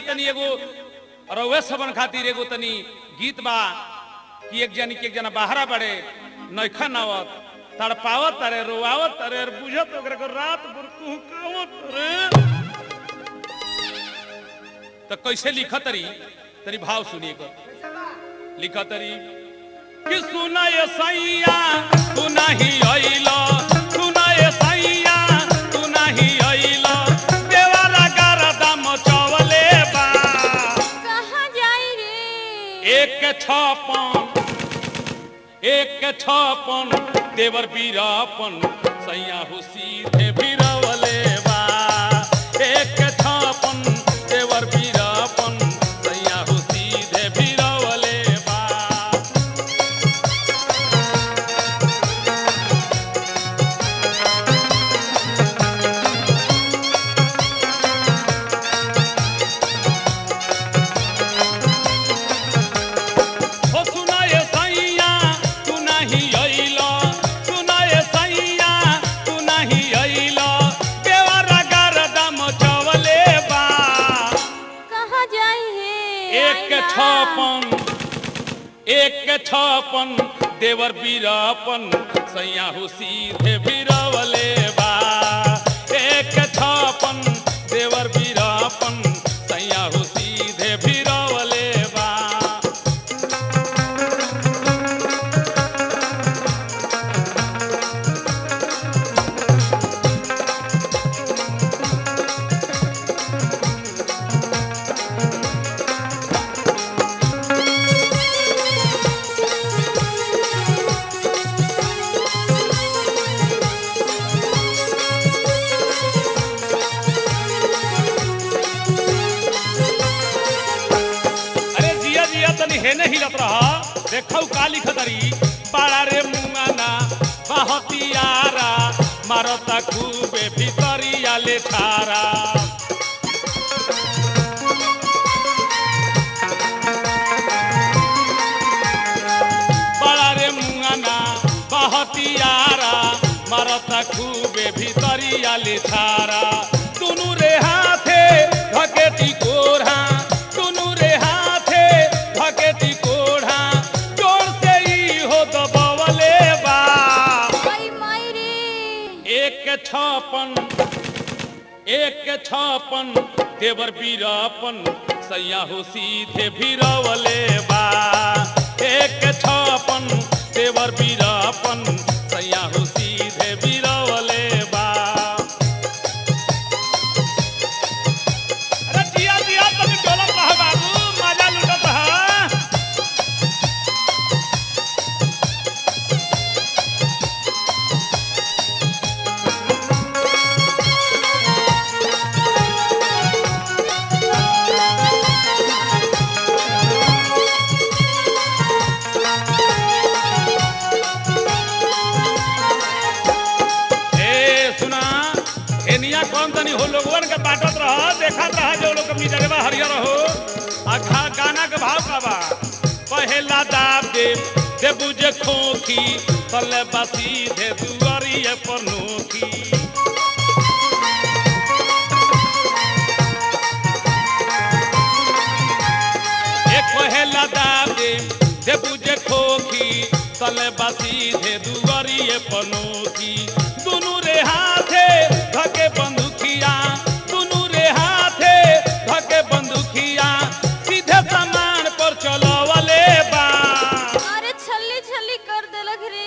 तनी एगो रउए सबन खातिर एगो तनी गीत बा कि एक जना बाहरा बड़े नैखा नावत तड़पावत अरे रोआवत अरे बुझत ओकरा को रात भर कुहकावत रे तो कैसे लिखत तरी तनी भाव सुनिए को लिखत तरी कि सुना ये सैया तू नहीं आइलो सुना ये सैया तू नहीं आइलो देवारा गरदा मचवले बा कहां जाई रे एक छापन देवर बीरापन सैया हो सीधे बीरवले बा एक छापन देवर बीरापन सैया हो सीधे बीरवले बा हो सुना ये सैया तू नहीं आइला सुना ये सैया तू नहीं आइला देवरा गरदा मचवले बा कहां जाई है एक छापन देवर बीरापन सैया हो सीधे बीरवले बा एक छापन देवर बीरापन सैया हो सीधे बीरवले बा अरे जिया जिया तनी हेने हिलत रहा देखौ का लिखतरी पाड़ा रे मुंगाना बहतियारा मारता खूबे भीतरिया ले थारा पाड़ा रे मुंगाना बहतियारा मारता खूबे भीतरिया ले थारा दुनु रे हाथे धकेती कोढ़ा दुनु रे हाथे धकेती कोढ़ा जोर से ही हो दबवले बा आई माई रे एक छापन देवर बीरापन सैया हो सीधे बीरवले बा एक छापन देवर बीरापन सैया हो सीधे बीरवले बा अरे जिया जिया तनी डोलत रह बाबू मजा लुटत रह ए सुना एनिया कौन तनी हो लोगवन के बाटत रह देखत रह जो लोग मिजरवा हरियर हो आखा गाना के भाव का बा पहला दाब दे बुझे खोखी तले बासी दे दुआरिए पर नोखी एक पहला दाब दे बुझे खोखी तले बासी दे दुआरिए पर नोखी दुनु रे हाथे धके बंदूकिया दुनु रे हाथे धके बंदूकिया सीधे सामान पर चलवले बा अरे छल्ली छल्ली कर देलक रे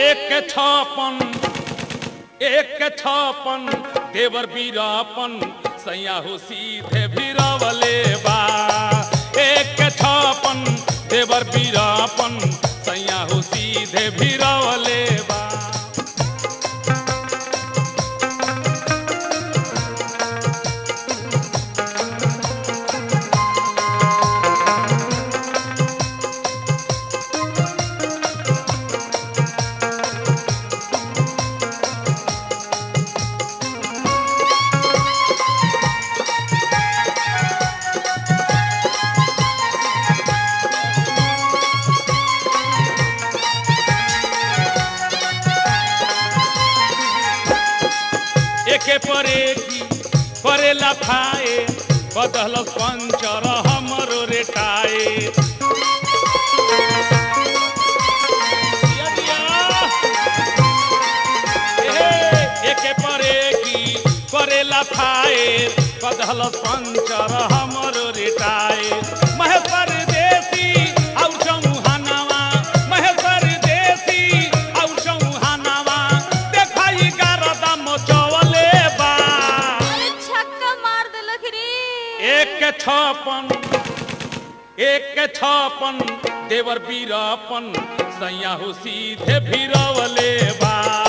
एक छापन देवर बीरापन सैया हो सीधे बीरवले बा एक छापन देवर बीरापन सैया हो सीधे बीरवले बा एके परे की परेला खाए बदल पंचर हमरो रे टायर एके परे की करेला फायर बदल पंचर हमरो रे टायर महेश्वर देसी और चौहानवा महेश्वर देसी और चौहानवा देखाई गारदा मचवले बा अरे छक्का मार देलक रे एक के छपन देवर बीरापन सैया हो सीधे भिरवले बा